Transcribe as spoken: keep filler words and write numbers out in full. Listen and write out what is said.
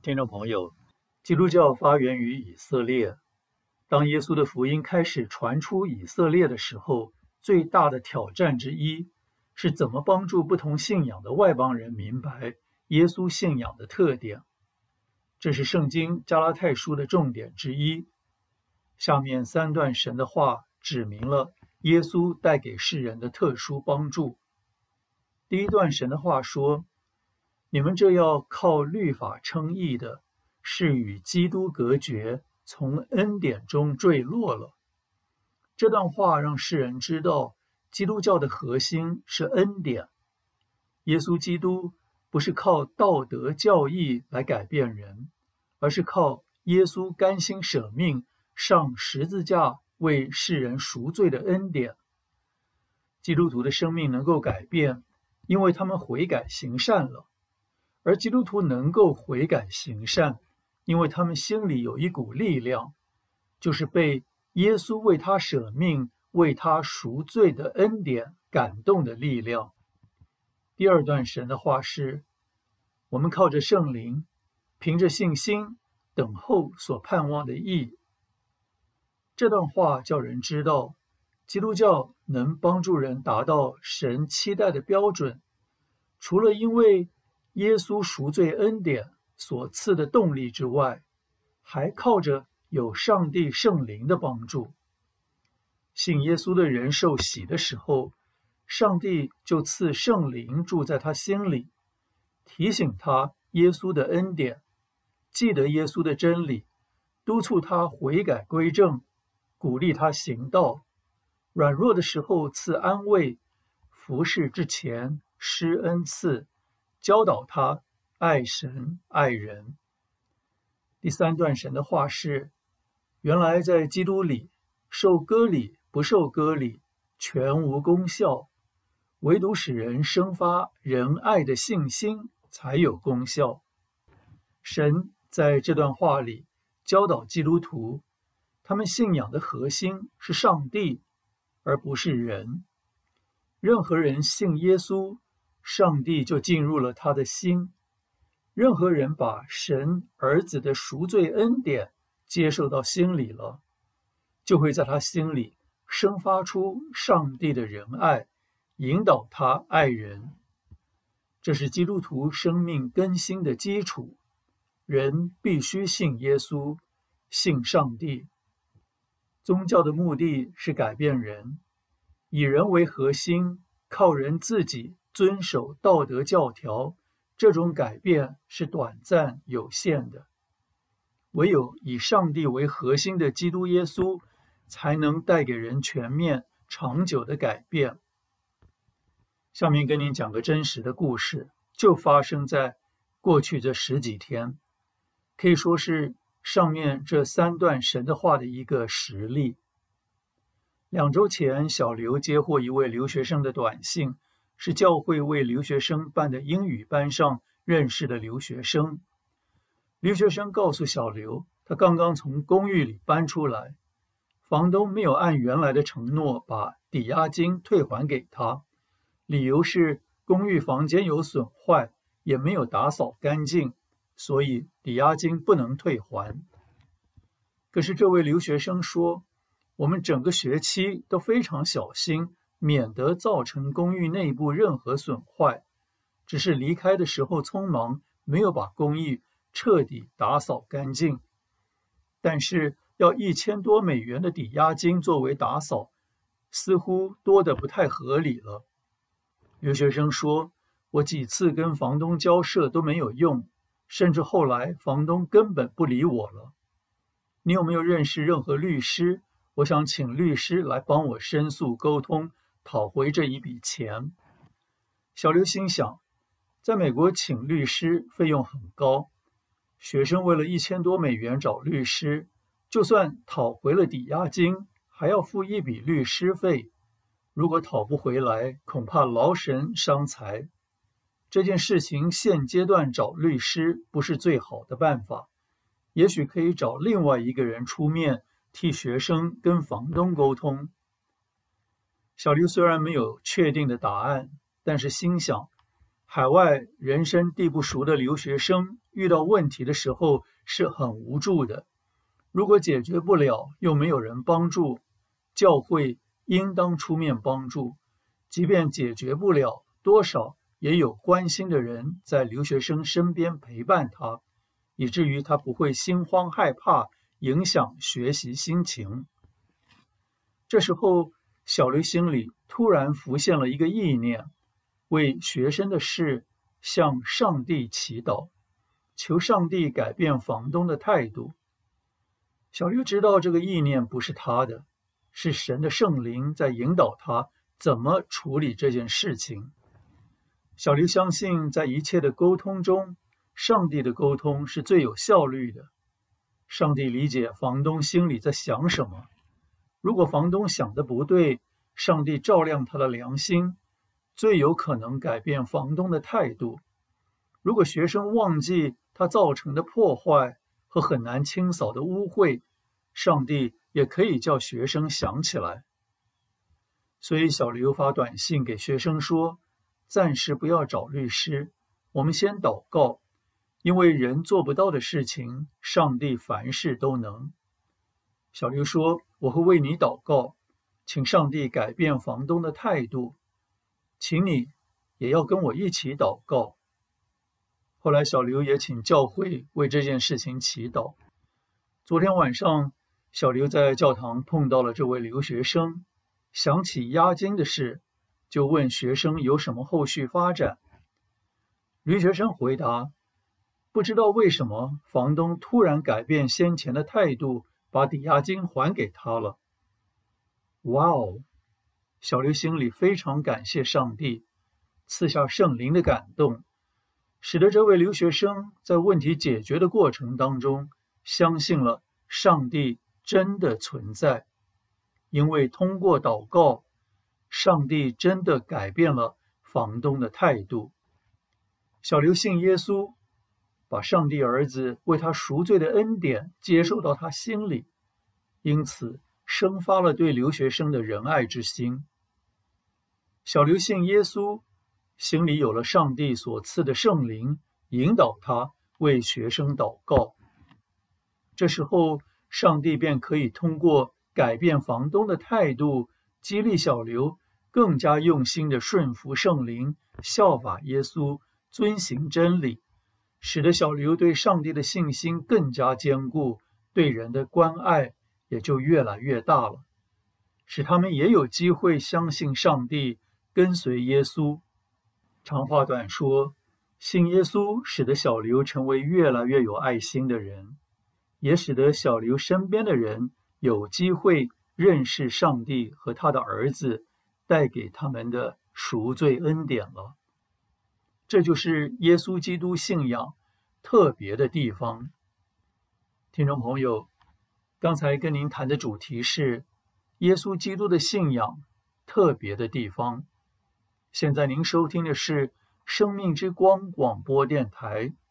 听众朋友，基督教发源于以色列。当耶稣的福音开始传出以色列的时候，最大的挑战之一是怎么帮助不同信仰的外邦人明白耶稣信仰的特点。这是圣经加拉太书的重点之一。下面三段神的话指明了耶稣带给世人的特殊帮助。第一段神的话说，你们这要靠律法称义的，是与基督隔绝，从恩典中坠落了。这段话让世人知道，基督教的核心是恩典。耶稣基督不是靠道德教义来改变人，而是靠耶稣甘心舍命上十字架为世人赎罪的恩典。基督徒的生命能够改变，因为他们悔改行善了。而基督徒能够悔改行善，因为他们心里有一股力量，就是被耶稣为他舍命、为他赎罪的恩典感动的力量。第二段神的话是，我们靠着圣灵，凭着信心等候所盼望的义。这段话叫人知道，基督教能帮助人达到神期待的标准，除了因为耶稣赎罪恩典所赐的动力之外，还靠着有上帝圣灵的帮助。信耶稣的人受洗的时候，上帝就赐圣灵住在他心里，提醒他耶稣的恩典，记得耶稣的真理，督促他悔改归正，鼓励他行道，软弱的时候赐安慰，服侍之前施恩赐，教导他爱神爱人。第三段神的话是，原来在基督里，受割礼不受割礼全无功效，唯独使人生发仁爱的信心才有功效。神在这段话里教导基督徒，他们信仰的核心是上帝，而不是人。任何人信耶稣，上帝就进入了他的心。任何人把神儿子的赎罪恩典接受到心里了，就会在他心里生发出上帝的仁爱，引导他爱人。这是基督徒生命更新的基础。人必须信耶稣，信上帝。宗教的目的是改变人，以人为核心，靠人自己遵守道德教条，这种改变是短暂有限的。唯有以上帝为核心的基督耶稣，才能带给人全面长久的改变。下面跟您讲个真实的故事，就发生在过去这十几天，可以说是上面这三段神的话的一个实例。两周前，小刘接获一位留学生的短信，是教会为留学生办的英语班上认识的留学生。留学生告诉小刘，他刚刚从公寓里搬出来，房东没有按原来的承诺把抵押金退还给他，理由是公寓房间有损坏，也没有打扫干净，所以抵押金不能退还。可是这位留学生说，我们整个学期都非常小心，免得造成公寓内部任何损坏，只是离开的时候匆忙，没有把公寓彻底打扫干净。但是要一千多美元的抵押金作为打扫，似乎多得不太合理了。留学生说，我几次跟房东交涉都没有用，甚至后来房东根本不理我了。你有没有认识任何律师？我想请律师来帮我申诉沟通，讨回这一笔钱。小刘心想，在美国请律师费用很高，学生为了一千多美元找律师，就算讨回了抵押金，还要付一笔律师费。如果讨不回来，恐怕劳神伤财。这件事情现阶段找律师不是最好的办法，也许可以找另外一个人出面替学生跟房东沟通。小刘虽然没有确定的答案，但是心想， 海外人生地不熟的留学生遇到问题的时候是很无助的，如果解决不了又没有人帮助，教会应当出面帮助，即便解决不了，多少也有关心的人在留学生身边陪伴他，以至于他不会心慌害怕，影响学习心情。这时候小刘心里突然浮现了一个意念，为学生的事向上帝祈祷，求上帝改变房东的态度。小刘知道这个意念不是他的，是神的圣灵在引导他怎么处理这件事情。小刘相信在一切的沟通中，上帝的沟通是最有效率的。上帝理解房东心里在想什么，如果房东想的不对，上帝照亮他的良心，最有可能改变房东的态度。如果学生忘记他造成的破坏和很难清扫的污秽，上帝也可以叫学生想起来。所以小刘发短信给学生说，暂时不要找律师，我们先祷告，因为人做不到的事情，上帝凡事都能。小刘说，我会为你祷告，请上帝改变房东的态度，请你也要跟我一起祷告。后来小刘也请教会为这件事情祈祷。昨天晚上小刘在教堂碰到了这位留学生，想起押金的事，就问学生有什么后续发展。留学生回答，不知道为什么房东突然改变先前的态度，把抵押金还给他了。哇哦！小刘心里非常感谢上帝赐下圣灵的感动，使得这位留学生在问题解决的过程当中相信了上帝真的存在，因为通过祷告，上帝真的改变了房东的态度。小刘信耶稣，把上帝儿子为他赎罪的恩典接受到他心里，因此生发了对留学生的仁爱之心。小刘信耶稣，心里有了上帝所赐的圣灵，引导他为学生祷告。这时候上帝便可以通过改变房东的态度，激励小刘更加用心地顺服圣灵，效法耶稣，遵行真理，使得小刘对上帝的信心更加坚固，对人的关爱也就越来越大了，使他们也有机会相信上帝，跟随耶稣。长话短说，信耶稣使得小刘成为越来越有爱心的人，也使得小刘身边的人有机会认识上帝和他的儿子带给他们的赎罪恩典了。这就是耶稣基督信仰特别的地方。听众朋友，刚才跟您谈的主题是耶稣基督的信仰特别的地方。现在您收听的是生命之光广播电台，